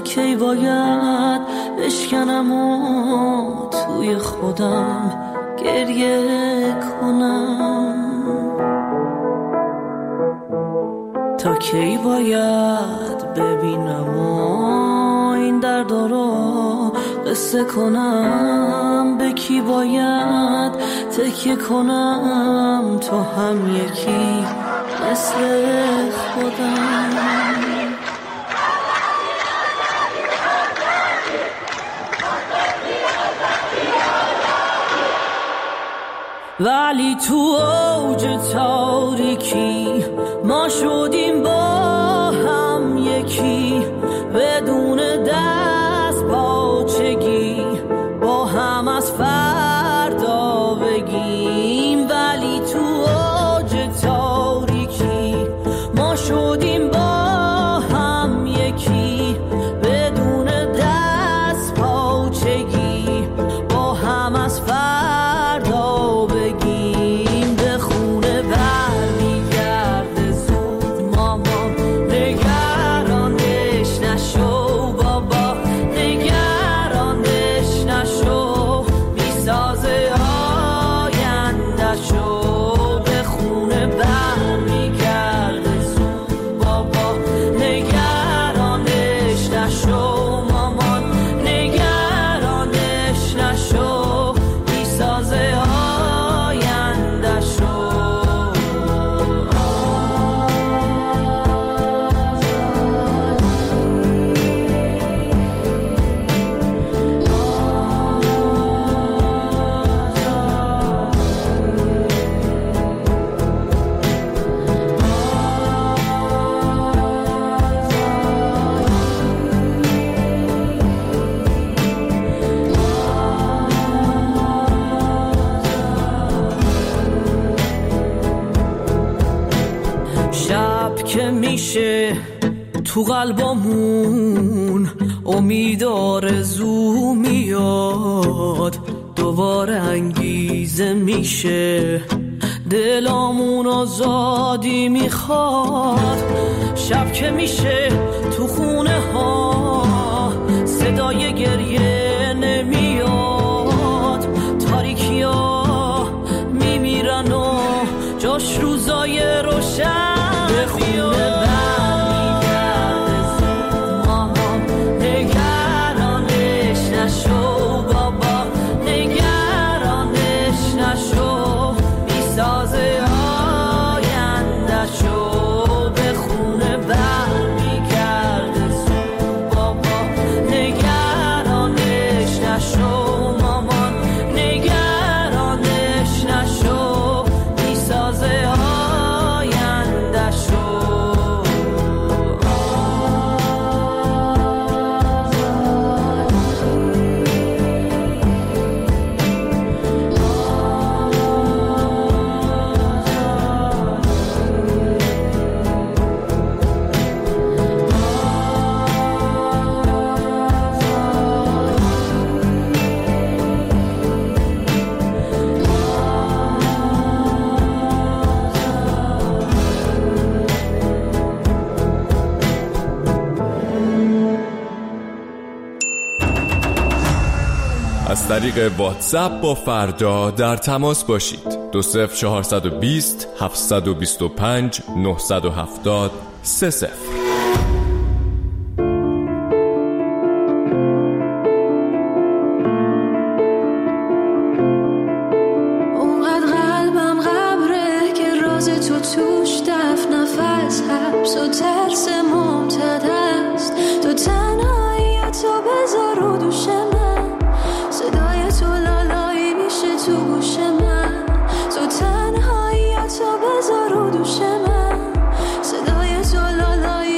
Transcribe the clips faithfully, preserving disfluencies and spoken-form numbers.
کی باید بشکنم و توی خودم گریه کنم؟ تا کی باید ببینم و این درد رو قصه کنم؟ به کی باید تکیه کنم تو هم یکی مثل خودم؟ ولی تو اوج تاریکی ما شدیم با هم یکی، بدون دست پاچگی با هم از فردا بگیم. ولی تو اوج تاریکی ما شدیم با هم یکی، بدون دست پاچگی با هم از فردا بگیم. به خونه برمیگرده زود مامان، نگرانش نشو بابا، نگرانش نشو، میسازه آینده‌شو. به خونه برمیگرده زود بابا، نگرانش نشو مامان، نگرانش نشو، میسازه آینده‌شو. شب که میشه تو قلبمون امید آرزو میاد، دوباره انگیزه میشه دلامون آزادی میخواد. شب که میشه تو خونه ها صدای گریه نمیاد، تاریکی ها میمیرن و جاش روزای روشن. به خونه برمیگرده زود مامان، نگرانش نشو بابا، نگرانش نشو، میسازه آینده‌شو. به خونه برمیگرده زود بابا، نگرانش نشو مامان، نگرانش نشو، میسازه آینده‌شو. از طریق واتساپ با فردا در تماس باشید. دو صفر چهارصد و بیست هفتصد و بیست و پنج نهصد و هفتاد سه صفر. اونقدر قلبم غبره که راز تو توش دفن نفس، حبس و ترس معتاد است. تو تنهایی تو بذار رو دوش من، صدای تو لالایی میشه تو گوش من. تو تنهایی تو بذار رو دوش من، صدای تو لالایی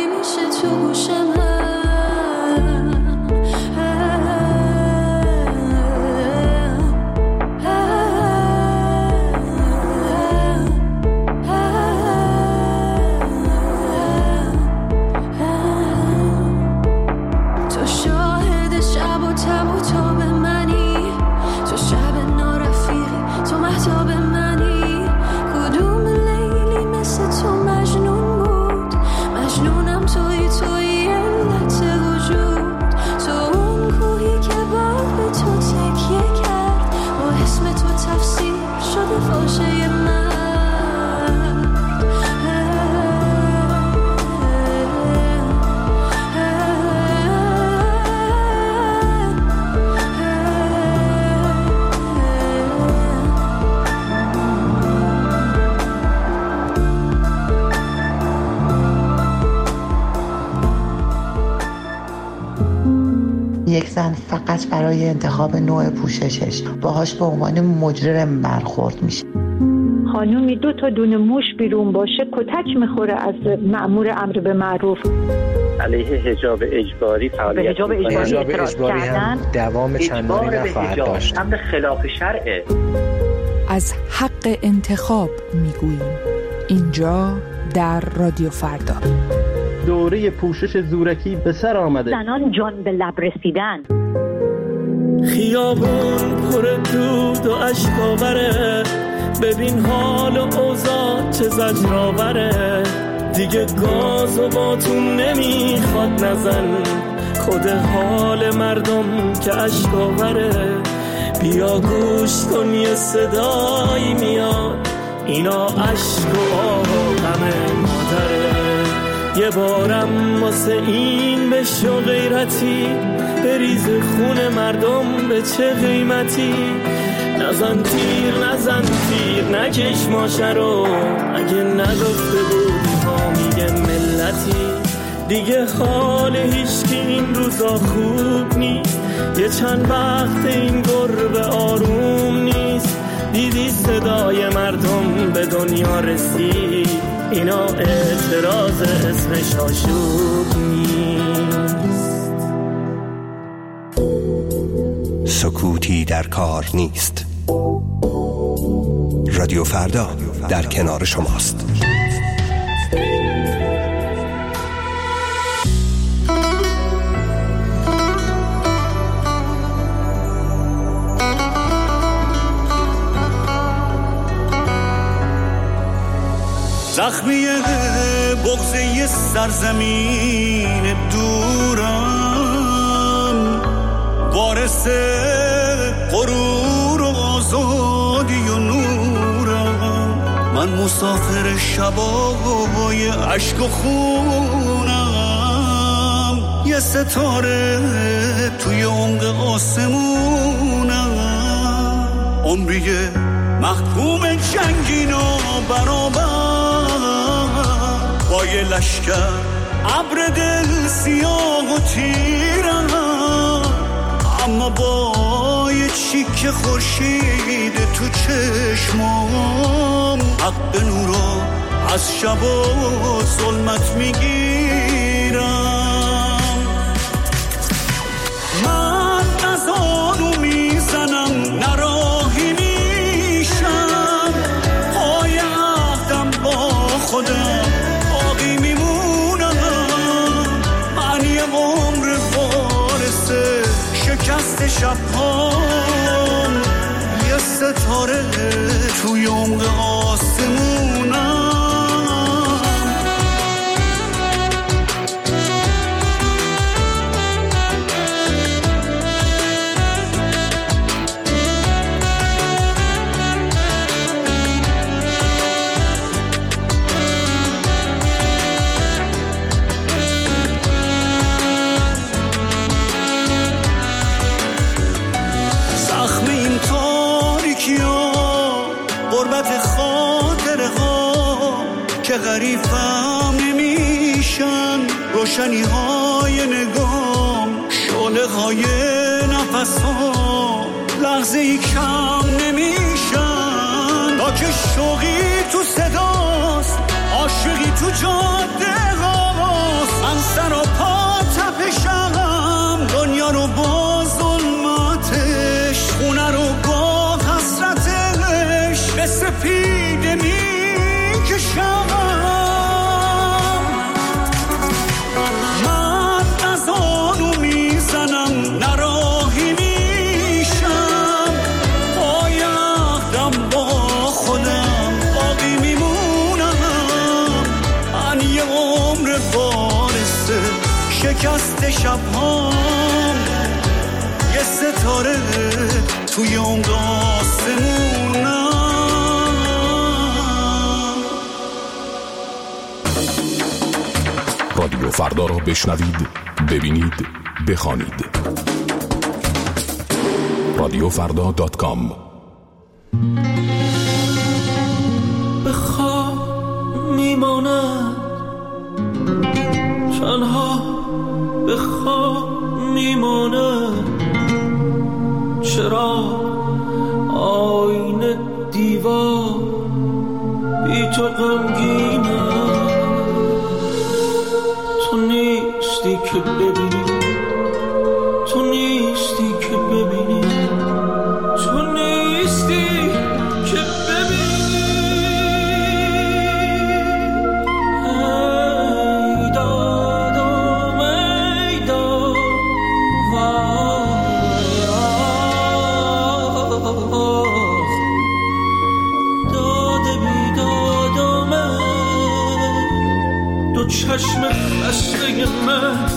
یک زن فقط برای انتخاب نوع پوششش باهاش به عنوان مجرم برخورد میشه. خانومی دو تا دونه موش بیرون باشه کتک میخوره از مأمور امر به معروف. علیه حجاب اجباری فعالیت حجاب اجباری, اجباری هم دوام چندانی نخواهد داشت. امر خلاف شرعه. از حق انتخاب میگوییم اینجا در رادیو فردا. دوره پوشش زورکی به سر آمده. زنان جان به لب رسیدن. خیابون پر دود و اشکاوره، ببین حال و اوضاع چه زجرآوره. دیگه گاز و باتون نمیخواد نزن، خود حال مردم که اشکاوره. بیا گوش کن یه صدایی میاد، اینا عشق و آه غم مادره. یه بارم واسه این بشو غیرتی، بریز خون مردم به چه قیمتی. نزن تیر نزن تیر نکش ماشه رو، اگه نگفته بودی ها میگه ملتی. دیگه حال هیچکی این روزا خوب نیست، یه چند وقت این گربه آروم نیست. دیدی صدای مردم به دنیا رسید، اینا اعتراض اسمش آشوب نیست. سکوتی در کار نیست. رادیو فردا در کنار شماست. زخمی بغضه سرزمین دورم، وارث غرور و آزادی و نورم. من مسافر شبای عشق و خونم، یه ستاره توی عمق آسمونم. عمریه محکوم جنگین و برابر، با یه لشکر ابر دل سیاه و تیرم. اما با یه چیک خورشید تو چشمام، حق نورا از شب و ظلمت میگیرم. من نزانو میزنم نراهی میشم، پای عهدم با خودم باقی میمونم. من یه عمر وارث شکست شبهام، یه ستاره توی عمق آسمونم. که غریبم نمیشن روشنی های نگام، شعله های نفس ها لحظه ای کم نمیشن. تا که شوقی تو صداست، عاشقی تو جاده هاست. من سر و پا تپشم، دنیا رو با ظلمتش، خونه رو با حسرتش به سپیده میکشم. شکست شبهام، یه ستاره توی عمق آسمونم. رادیو فردا رو بشنوید، ببینید، بخوانید. رادیو فردا دات کام. بخواب میماند تنها، بخواب میماند دیدار آینه دیوار بی تو غمگینم. تو نیستی که ببینی، تو نیستی که ببینی، تو نیستی که ببینی. ای دادم ای داد وای آخ داده بی دادم دو چشم خسته من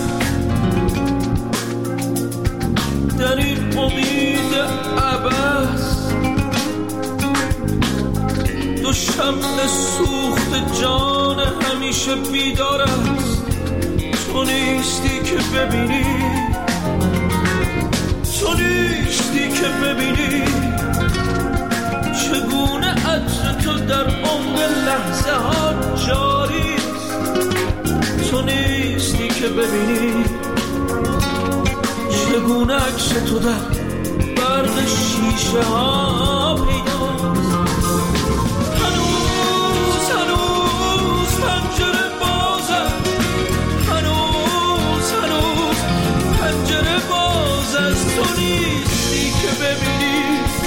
در این امید عبث، دو شمع سوخت جان همیشه بیدار است. تو نیستی که ببینی، تو نیستی که ببینی چگونه عطر تو در عمق لحظه ها جاری است. تو نیستی که ببینی چگونه عکس تو در برق شیشه ها پیداست. هنوز هنوز پنجره بازم، هنوز هنوز پنجره باز است. تو نیستی که ببینی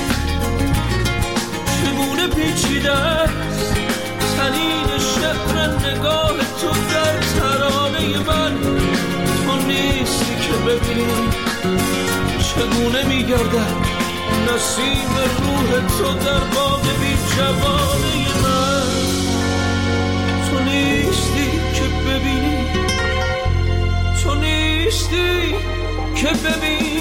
چگونه پیچیده است تنین شعر نگاه تو در ترانه من. تو نیستی که ببینی چگونه میگردد نسیم روح تو در باغ بی جوانه من. تو نیستی که ببینی، تو نیستی که ببینی.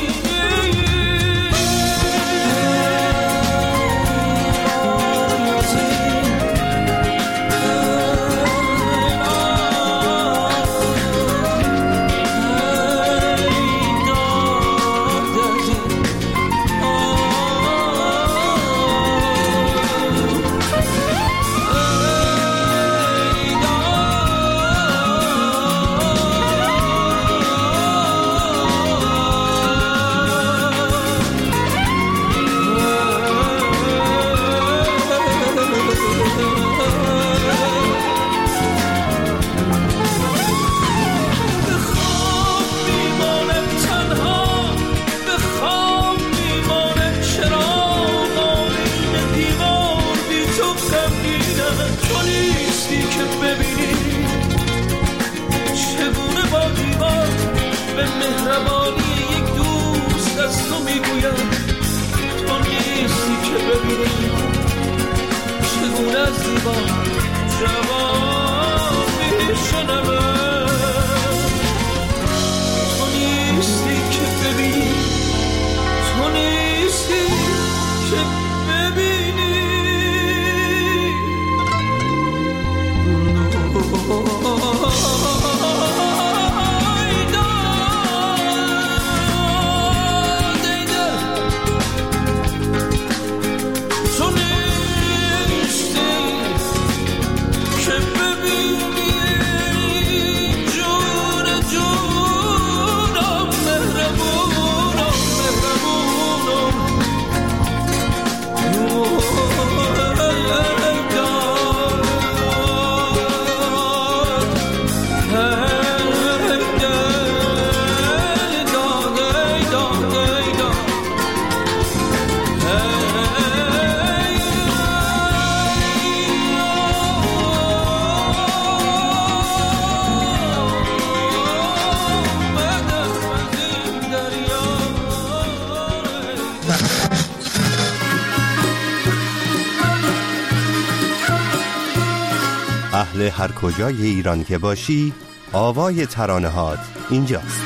اهل هر کجای ایران که باشی، آوای ترانه‌هات اینجاست.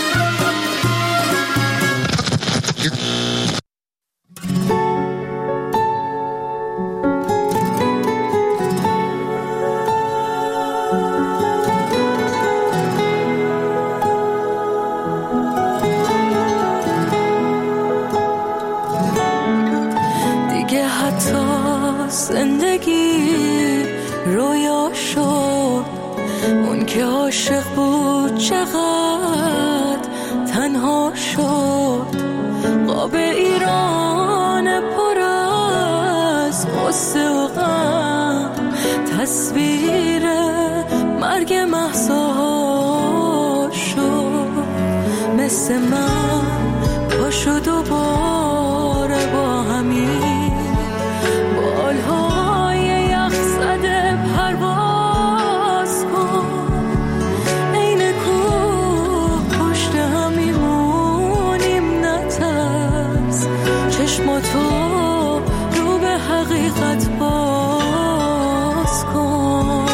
دیگه حتی زندگی رویا شد، اون که عاشق بود چقدر تنها شد. قاب ایران قصه و غم، تصویر مرگ مهسا شد. مثل من پاشو دوباره با همین بالهای یخ زده پرواز کن. این کوه پشت هم میمونیم نترس، چشماتو رو به حقیقت باز کن.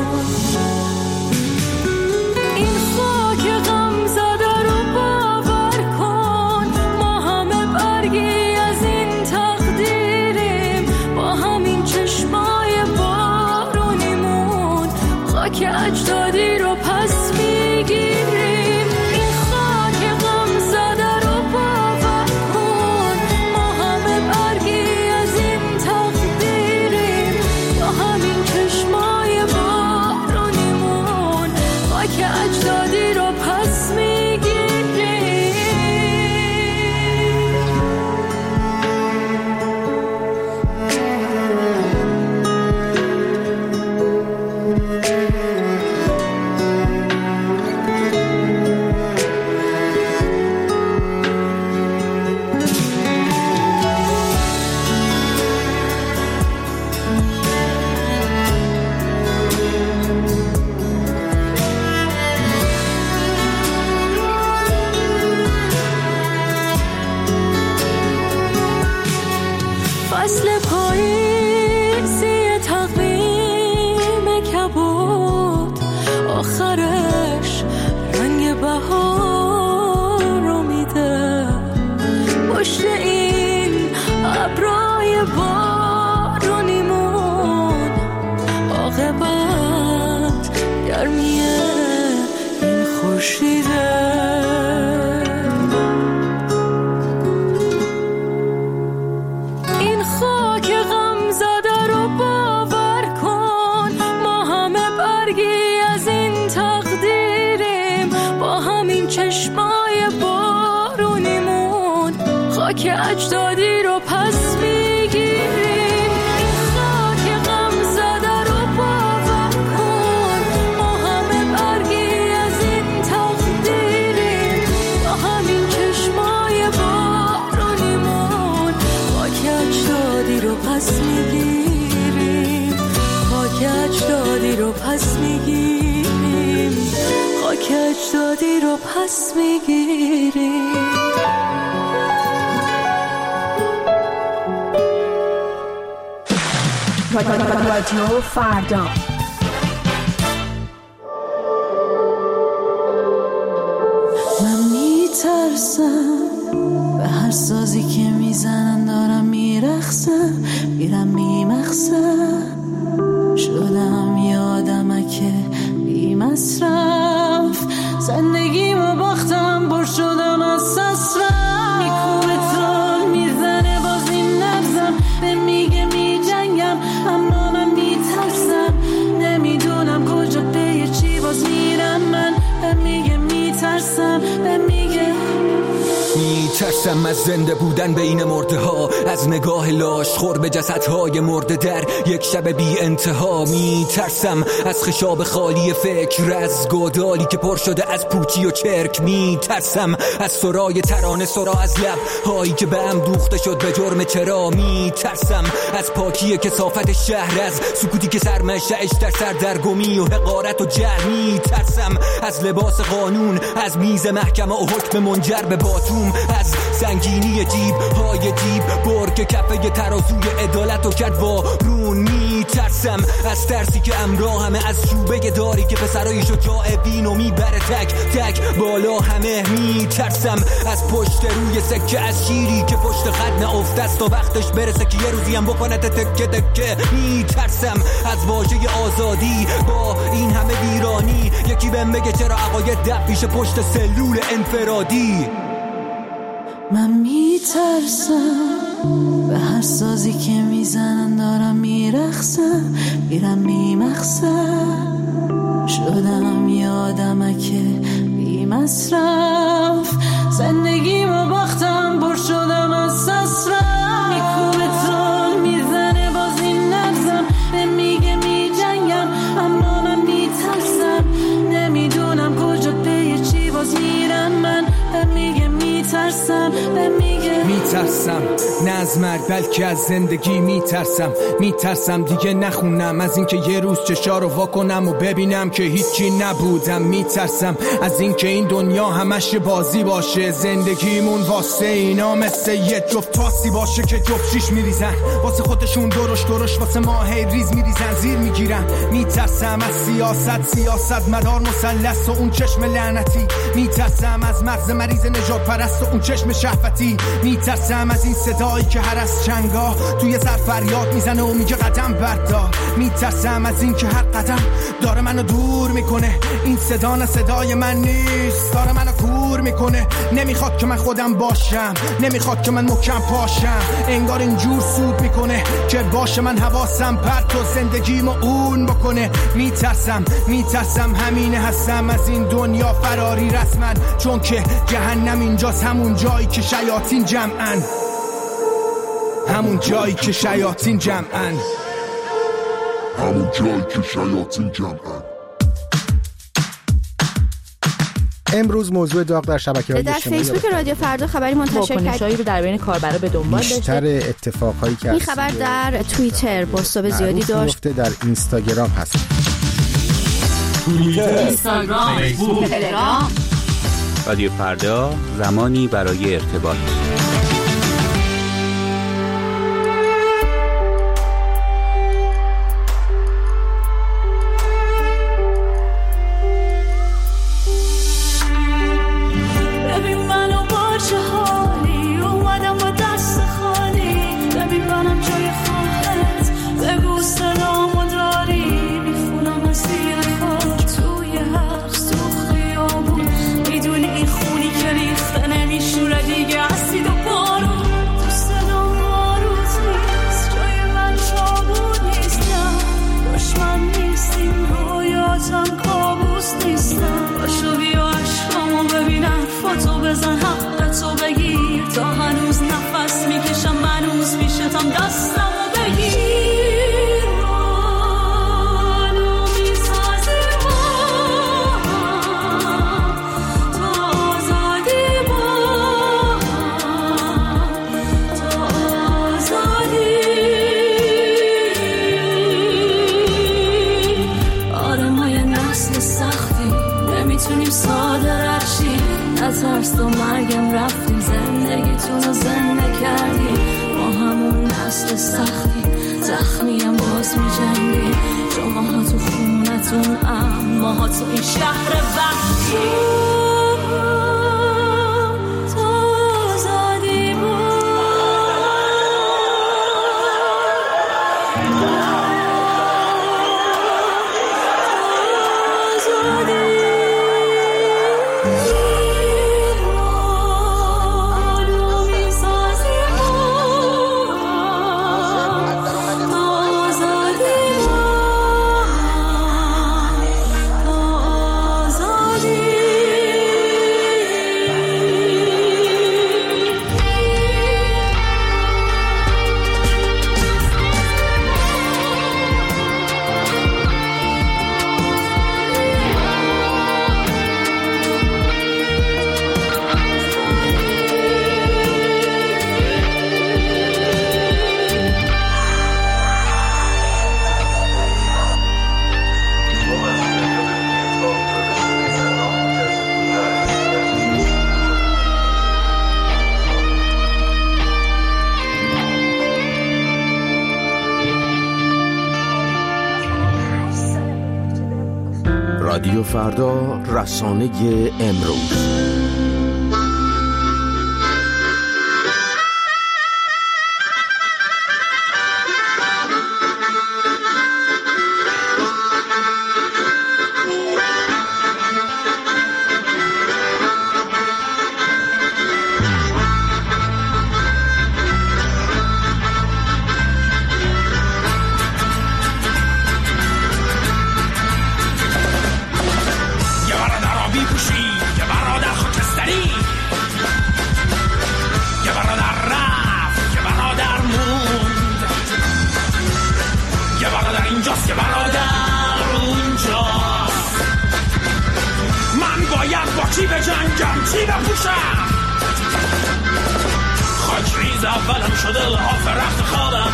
این خاک غم زده رو باور کن، ما همه برگی از این تقدیریم. با همین چشمای بارونیمون خاک اجدادی رو پس میگیریم. این خاک غم زده رو باور کن، ما همه برگی از این تقدیریم. با همین چشمای بارونیمون خاک اجدادی رو پس میگیریم. فصل پاییزی تقویم کبود، آخرش رنگ بهار رو میده. پشت این ابرای بارونیمون عاقبت گرمی این خورشیده. این خاک غم زده رو باور کن، ما همه برگی از این تقدیریم. با همین چشمای بارونیمون خاک اجدادی رو پس میگیریم. این خاک غم زده رو باور کن، ما همه برگی از این تقدیریم. با همین چشمای بارونیمون خاک اجدادی رو پس میگیریم. خاک اجدادی رو پس میگیریم. خاک اجدادی رو پس میگیریم. رادیو فردا. من میترسم به هر سازی که میزنن، دارم میرخصم میرم بیمقصد. شدم یادمکه بی مصرف، زندگیمو باختم بر شدم از سسرم. میکوبه تال میزنه باز این نبزم، به میگه میجنگم اما من میترسم. نمیدونم کجا به چی باز میرم من، به میگه میترسم، به میگه میترسم از زنده بودن بین مرده ها، از نگاه لاش خور به جسدهای مرده در یک شب بی انتها. میترسم از خشاب خالی فکر، از گودالی که پر شده از پوچی و چرک. میترسم از سرای ترانه سرا، از لب هایی که به هم دوخته شد به جرم چرا. میترسم از پاکی کثافت شهر، از سکوتی که سرمشتش در سردرگمی و حقارت و جهل. میترسم از لباس قانون، از میز محکمه و حکم منجر به باتوم، از سنگینی جیب های دیب برگ کفه ترازوی عدالت و کرد وارون. میترسم از ترسی که امراه همه، از شوبه داری که پسرای شجاع بینو میبره تک تک بالا همه. میترسم از پشت روی سکه، از شیری که پشت خط نافته است تا وقتش برسه که یه روزی هم بکنه تکه تکه. میترسم از واژه آزادی با این همه ویرانی، یکی بهم بگه چرا عقاید دب پیش پشت سلول انفرادی. من میترسم به هر سازی که میزنن، دارم میرخصم میرم بی مقصد. شدم یادمکه بی مصرف، زندگیمو باختم بر شدم از سسرم. میکوبه تال میزنه باز میترسم به میگه میترسم نه از مرگ بلکه از زندگی میترسم میترسم دیگه نخونم از اینکه یه روز چشا رو وا کنم و ببینم که هیچی نبودم میترسم از اینکه این دنیا همش بازی باشه زندگیمون واسه اینا مثل یه جفت تاسی باشه که جفت شیش میریزن واسه خودشون درش درش واسه ما هی ریز میریزن زیر میگیرن میترسم از سیاست سیاست مدار مثلث و اون چشم لعنتی میترسم از مغز مریض نجات پرست و اون چشم شهوتی میترسم از این صدایی که هر از چنگا توی سر فریاد میزنه و میگه قدم بردار میترسم از این که هر قدم داره منو دور میکنه این صدا نه صدای من نیست داره منو کور میکنه نمیخواد که من خودم باشم نمیخواد که من محکم پاشم انگار اینجور سود میکنه که باشه من حواسم پرت و زندگیمو اون بکنه میترسم میترسم همینه هستم از این دنیا فراری رسما چون که جهنم اینجاست همون جایی که شیاطین جمعن همون جایی که شیاطین جمعن همون جایی که شیاطین جمعن امروز موضوع داغ در شبکه‌های اجتماعی در فیسبوک رادیو فردا خبری منتشر کرد واکنش‌هایی رو در بین کاربرا به دنبال داشته بیشتر اتفاقایی که این خبر در توییتر بازتاب زیادی داشت در اینستاگرام هست توییتر اینستاگرام فیسبوک تلگرام رادیو فردا زمانی برای ارتباط رادیو فردا رسانه امروز. شده لحاف رفت خوابم.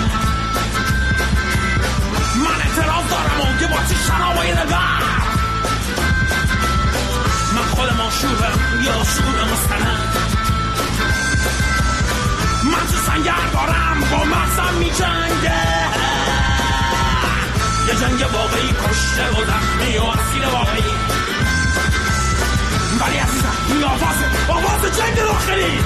من اعتراف دارم و که با چه شرابای دلبر من خود ماشوبم یا شور مستند. من تو سنگر دارم با مغزم می جنگه، یه جنگ واقعی کشته و زخمی و اسیر واقعی. ولی عزیزم این آوازه آواز جنگ داخلی.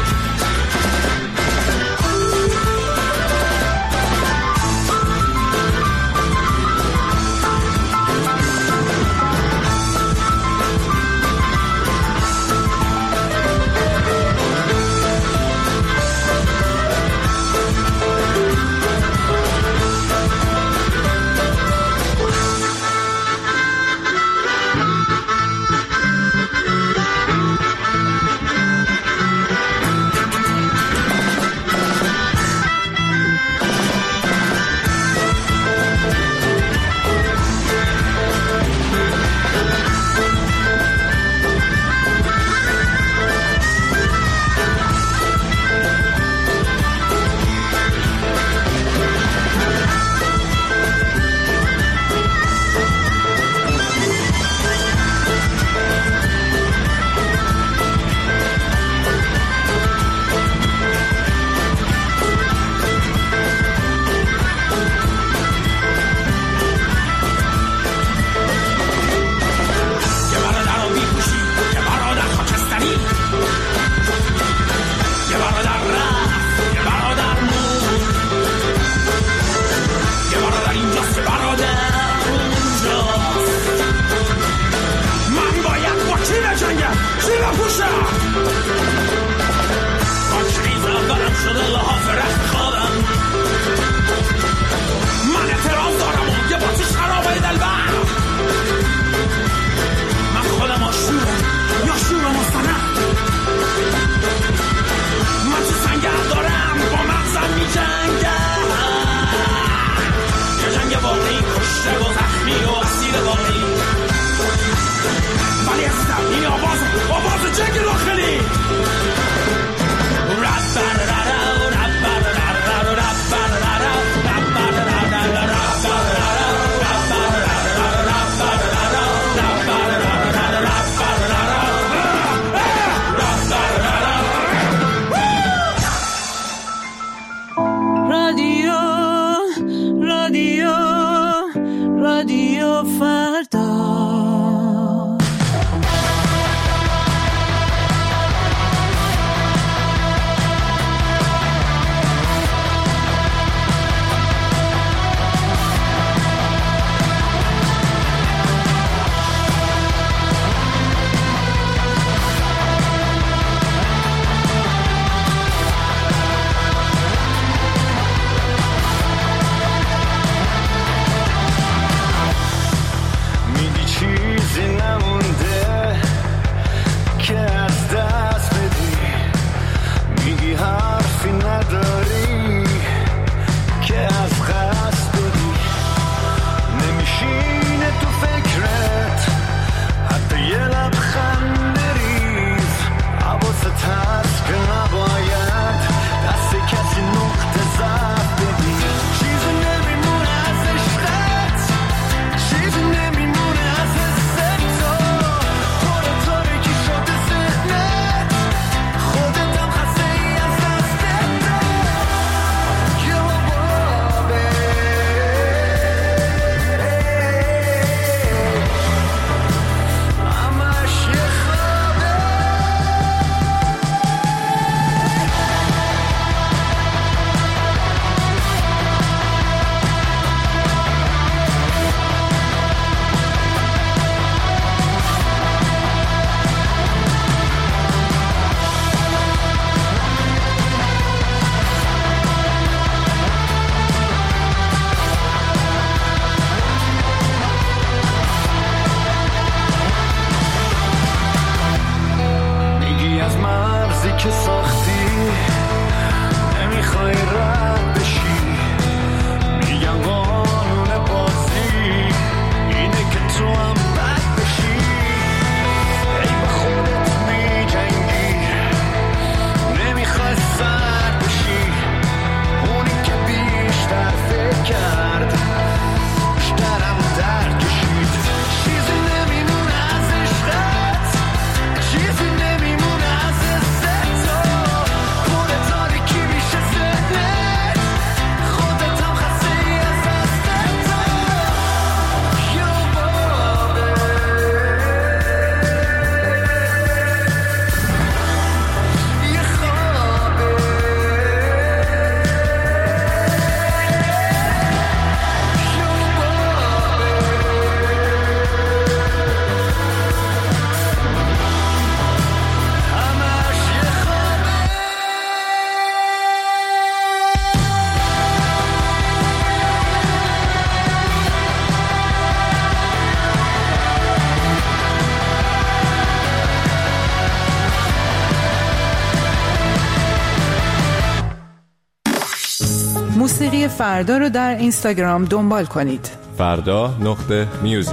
موسیقی فردا رو در اینستاگرام دنبال کنید. فردا نقطه میوزیک.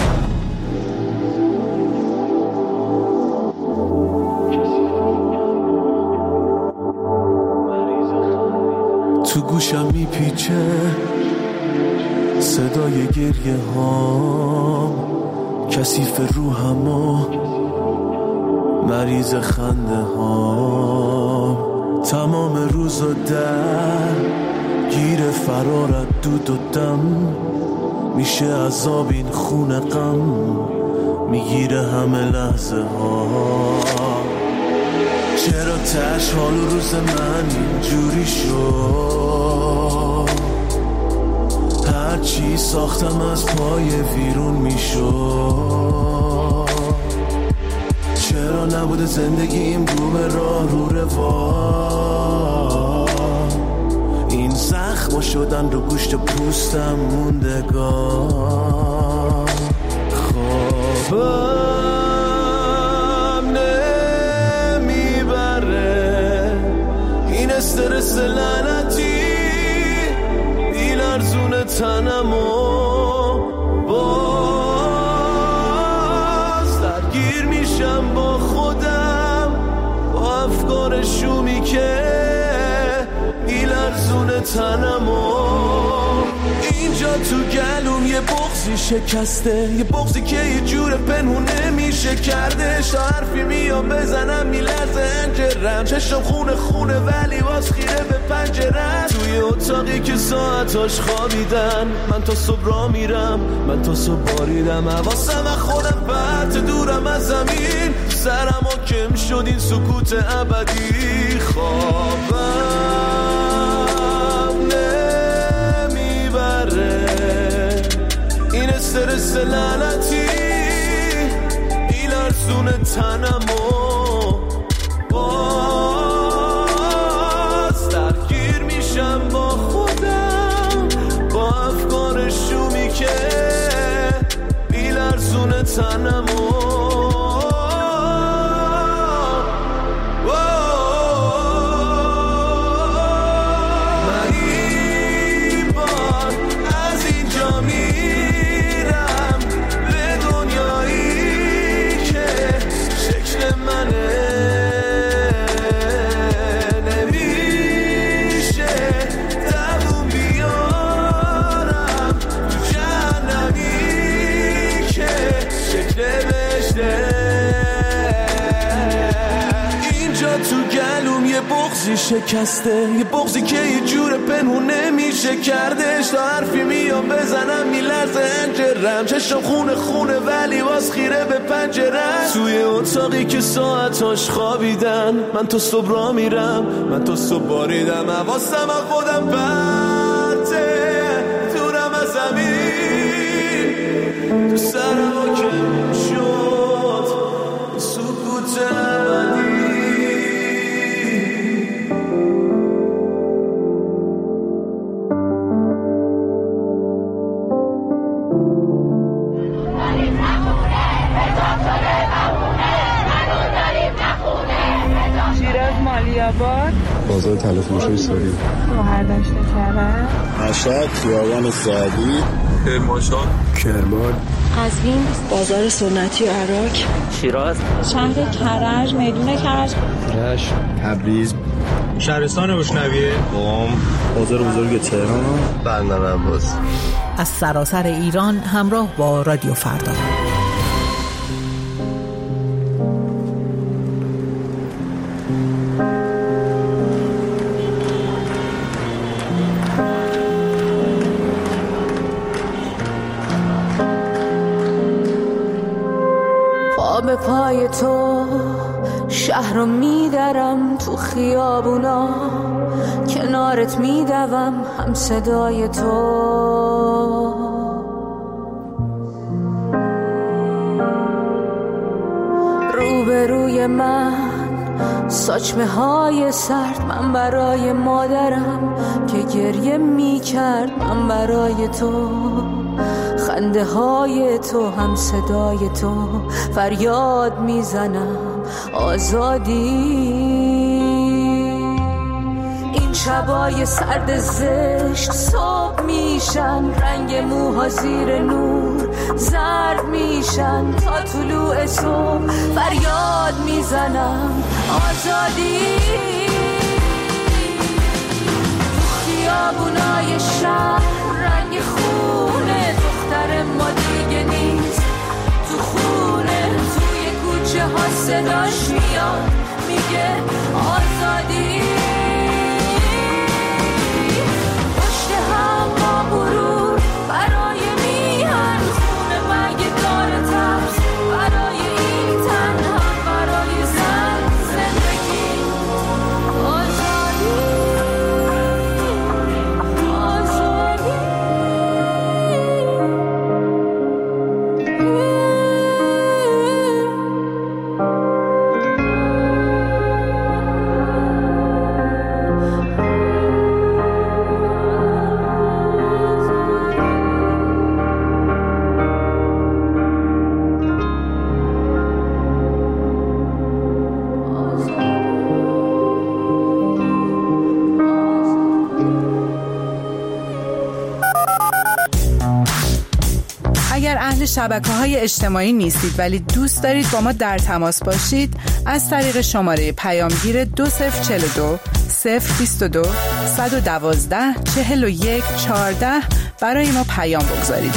تو گوشم میپیچه صدای گریه ها، کثیف روحم و مریض خنده ها، تمام روز و در گیر فرارت دود و دم، میشه عذاب این خون غم، میگیره همه لحظه ها. چرا تش حال روز من اینجوری شد؟ هرچی ساختم از پای ویرون میشد. چرا نبوده زندگیم رو به راه رو روا؟ این زخم شدن رو گوشت پوستم موندگار. خوابم نمیبره این استرس لعنتی، بیلرزون تنم و باز درگیر میشم با خودم، با افکار شومی که بیلرزون تنم و اینجا تو گلوم یه بغضی شکسته، یه بغضی که یه جور پنهون نمیشه کردش. حرفی میام بزنم میلرزه انجرم، چشم خونه خونه ولی باز خیره به پنجرم. توی اتاقی که ساعتاش خوابیدن، من تا صبح را میرم، من تا صبح باریدم حواسم از خودم پرت دورم از زمین، سرم حاکم شد این سکوت ابدی. خوابم نمیبره این استرس لعنتی، بیلرزون تنم و باز درگیر میشم با خودم، با افکار شومی که بیلرزون تنم و شکسته، یه بغضی که یه جور پنهون نمیشه کردش. تا حرفی میام بزنم میلرزه انجرم، چشم خونه خونه ولی باز خیره به پنجرم. توی اتاقی که ساعتاش خوابیدن، من تا صبح را میرم، من تا صبح باریدم حواسم از خودم پرته دورم از زمین، تو سرم حاکم شد سکوت ابدی. بازار طلا فروشی سوری، گوهر داشته کرد، مشهد، خیابان سعدی، کرمانشاه، کرمان، قزوین، بازار سنتی عراق، شیراز، شهر کرج، میدون کرج، رشت، تبریز، شهرستان بوشنویه، قم، بازار بزرگ تهران، بندر عباس. از سراسر ایران همراه با رادیو فردا. به پای تو شهر رو میدرم، تو خیابونا کنارت میدوم، هم صدای تو روبروی من، ساچمه های سرد، من برای مادرم که گریه میکرد، من برای تو خنده های تو، هم صدای تو فریاد میزنم آزادی. این این شبای سرد زشت صبح میشن، رنگ موها زیر نور زرد میشن، تا طلوع صبح فریاد میزنم آزادی. خیابونای شهر رنگ خونه، دختر ما دیگه نیست تو خونه، توی کوچه ها صداش میاد میگه آزادی. پشت هم با غرور برای میهن، خونه مگه داره ترس برای این تن، هم برای زن زندگی آزادی. اهل شبکه‌های اجتماعی نیستید ولی دوست دارید با ما در تماس باشید، از طریق شماره پیامگیر دو صفر چهل و دو صفر بیست و دو صد و دوازده چهل و یک چهارده برای ما پیام بگذارید.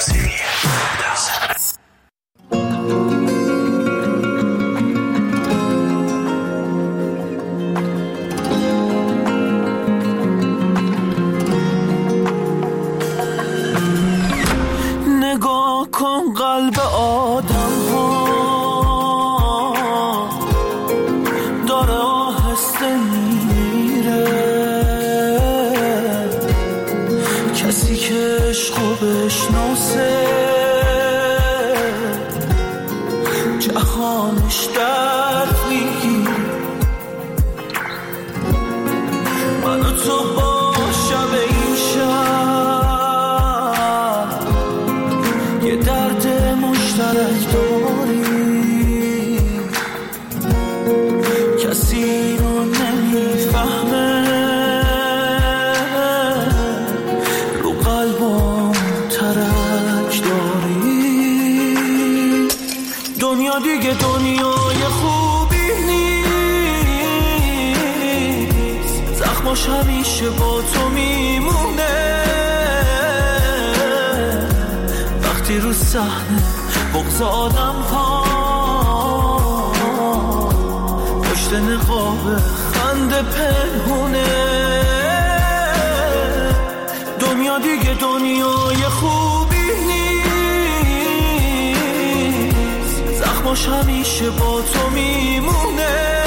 قلب آدم ها داره آهسته میره، کسی که عشقو بشناسه جهانش درد میگیره. من و تو با شب این شب یه درد مشترک داریم، کسی رو نمیفهمه، رو قلبم ترک داریم. دنیا دیگه دنیای خوبی نیست، زخماش همیشه با تو میمونه، وقتی رو صحنه بغض آدم ها پشت نقاب خنده پنهونه. دنیا دیگه دنیای خوبی نیست، زخماش همیشه با تو میمونه،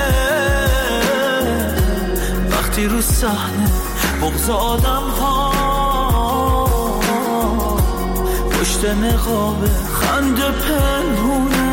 وقتی رو صحنه بغض آدم ها پشت نقاب خنده پنهونه.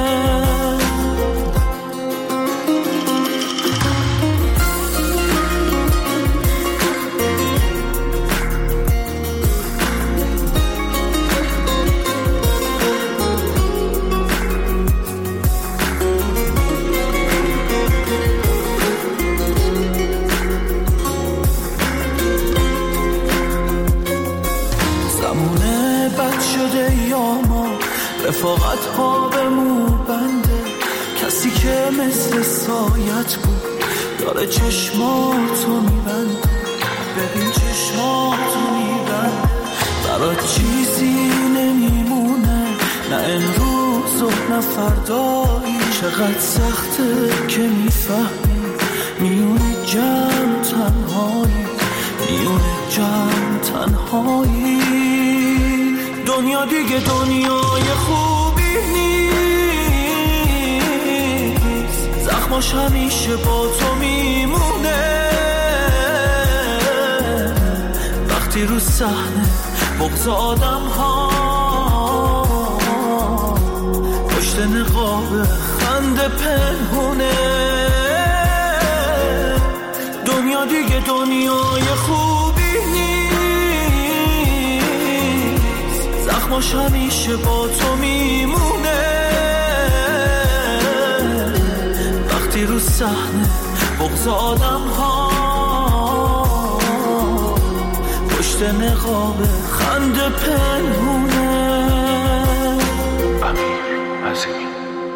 رفاقت ها به مو بنده، کسی که مثل سایت بود داره چشماتو میبنده. ببین چشماتو میبنده، برات چیزی نمیمونه، نه امروز و نه فردایی. چقدر سخته که میفهمی میونه جمع تنهایی، میونه جمع تنهایی. دنیا دیگه دنیای خوبی نیست، زخماش همیشه با تو میمونه، وقتی رو صحنه بغض آدم ها پشت نقاب خنده پنهونه. دنیا دیگه دنیای خوبی زخماش همیشه با تو میمونه، وقتی رو صحنه بغض آدم ها پشت نقاب خنده پنهونه. امیر عظیمی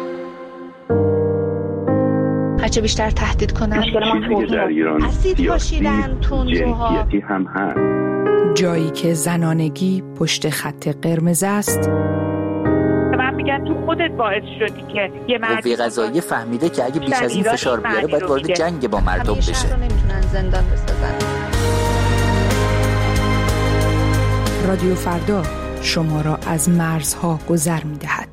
هرچه بیشتر تهدید کنن چیزی که در ایران سیاسی جنسیتی هم هست. جایی که زنانگی پشت خط قرمز است. من میگم تو خودت باعث شدی که یه مرد قوه قضاییه فهمیده که اگه بیش از این فشار بیاره باید وارد جنگ با مردم بشه. همیشه رو نمیتونن زندان بسازن. رادیو فردا شما را از مرزها گذر می‌دهد.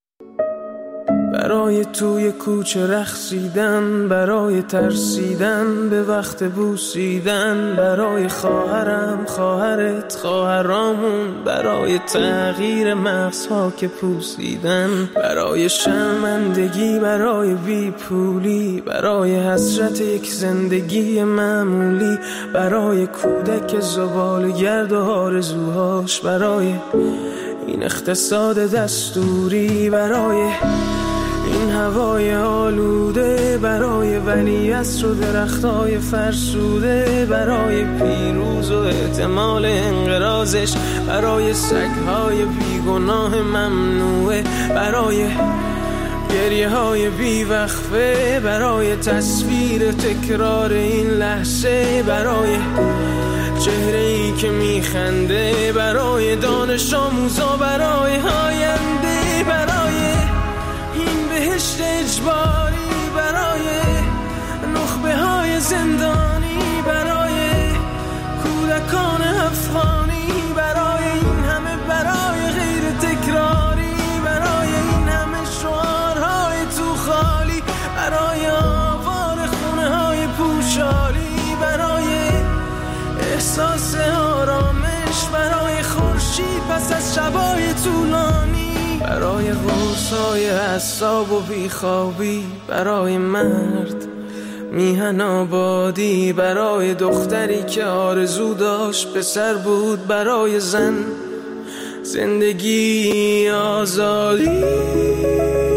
برای توی کوچه رقصیدن، برای ترسیدن به وقت بوسیدن، برای خواهرم خواهرت خواهرامون، برای تغییر مغزها که پوسیدن، برای شرمندگی برای بی پولی، برای حسرت یک زندگی معمولی، برای کودک زباله‌گرد و آرزوهاش، برای این اقتصاد دستوری، برای این هوای آلوده، برای ولیعصر و درختای فرسوده، برای پیروز و احتمال انقراضش، برای سگهای بیگناه ممنوعه، برای گریه های بیوقفه، برای تصویر تکرار این لحظه، برای چهره ای که میخنده، برای دانش آموزا، برای آینده، برای این بهشت اجباری، برای نخبه های زندانی، برای کودکان افغانی، برای این همه برای غیر تکراری، برای این همه شعارهای تو خالی، برای آوار خونه های پوشالی، برای احساس آرامش، برای خورشید پس از شبای طولانی، برای غوصای اعصاب و بیخوابی، برای مرد میهن آبادی، برای دختری که آرزو داشت پسر بود، برای زن زندگی آزادی.